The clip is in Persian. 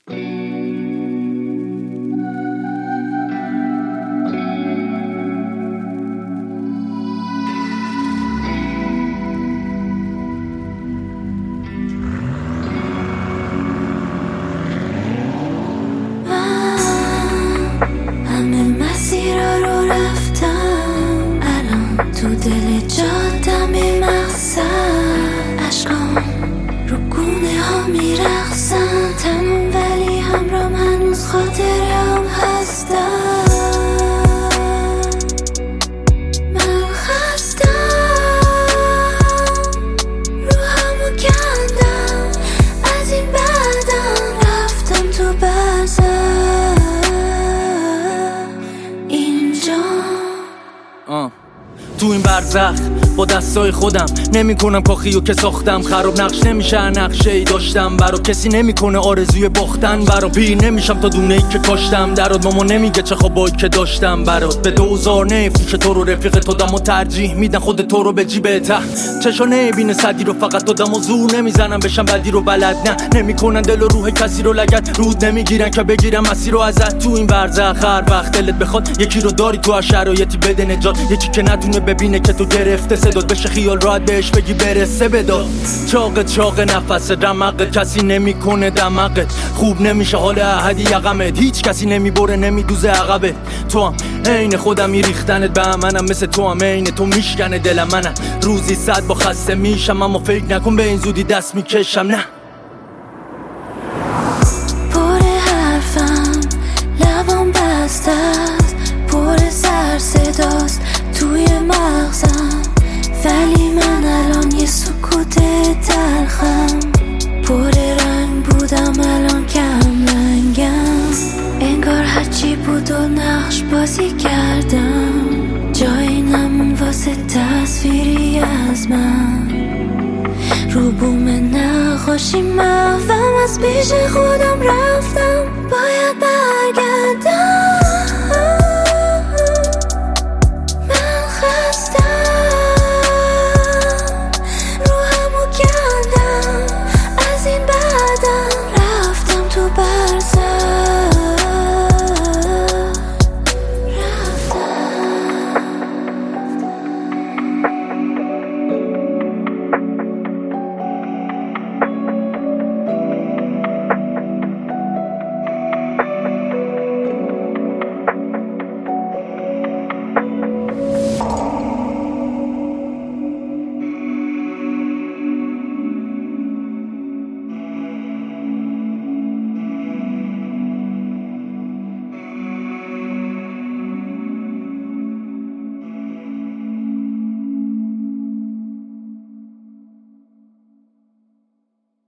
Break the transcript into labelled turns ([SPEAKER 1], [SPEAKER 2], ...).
[SPEAKER 1] تو دل جادم مقصد عشقام رو گونه ها میرقصن تموم ولی همرام هنوز خاطرم هستم من خستم روحمو کندم از این بعدم رفتم تو برزخ اینجا
[SPEAKER 2] تو این برزخ با دستای خودم نمی کنم کاخیو که ساختم خراب نقش نمیشه نقشه ای داشتم برا کسی نمیکنه آرزوی باختن برا پیر نمیشم تا دونه ای که کاشتم درات ماما نمیگه چه خوابایی که داشتم برات به دوزار نفروش تو رو رفیق تو دمو ترجیح میدن خود تو رو به جیب ته چشا نبینه صدی رو فقط تو دمو زور نمیزنم بشم بدی رو بلد نه نمیکنن دل و روح کسی رو لگد رود نمیگیرن که بگیرم مسیر رو ازت تو این برزخ هر وقت دلت بخواد یکی رو داری تو هر شرایطی بده نجات یکی که نتونه ببینه که تو گرفته صدات بشه خیال راحت بهش بگی برسه بداد چاق نفس رمقت کسی نمیکنه دمقت خوب نمیشه حال احدی یقمت هیچ کسی نمیبره نمیدوزه عقبت تو هم عین خودم میریختنت به منم مثل تو هم عین تو میشکنه دل منم روزی 100 با خسته میشم اما فکر نکن به این زودی دست میکشم نه
[SPEAKER 1] پر حرفم لبام بسته است پر سر صداست توی مغزم ولی من الان یه سکوت تلخم پر رنگ بودم الان کم رنگم انگار هرچی بود و نقش بازی کردم جایی نمون واسه تصویری از من رو بوم نقاشی محوم از پیش خودم رفتم باید برگردم